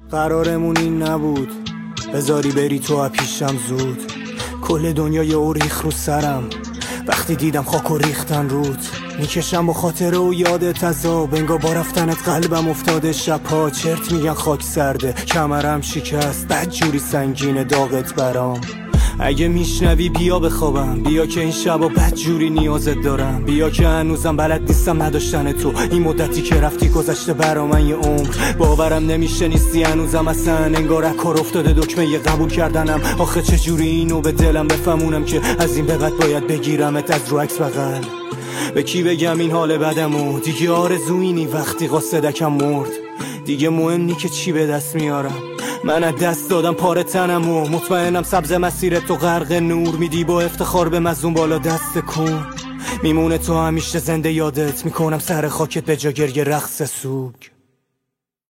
قرارمون این نبود بذاری بری تو پیشم زود. کل دنیا یه ریخ رو سرم وقتی دیدم خاک و ریختن رود. میکشم با خاطره و یادت عذاب، انگار با رفتنت قلبم افتاده شبها. چرت میگن خاک سرده کمرم شکست، بد جوری سنگینه داغت برام. اگه میشنوی بیا بخوابم، بیا که این شبا بد جوری نیازت دارم. بیا که هنوزم بلد نیستم نداشتن تو، این مدتی که رفتی گذشته برا من یه عمر. باورم نمیشه نیستی هنوزم اصلا، انگار کار افتاده دکمه یه قبول کردنم. آخه چه جوری اینو به دلم بفهمونم که از این به بعد باید بگیرمت از رو عکس بغل. به کی بگم این حال بدمو، دیگه آرزویی نی وقتی قاصدکم مرد. دیگه مهم نی که چی به دست میارم، من از دست دادم پاره تنم و مطمئنم سبز مسیر تو غرق نور. میدی با افتخار به مظلوم بالا دست کن، میمونه تو همیشه زنده یادت میکنم سر خاکت به جا گریه رقص سوگ.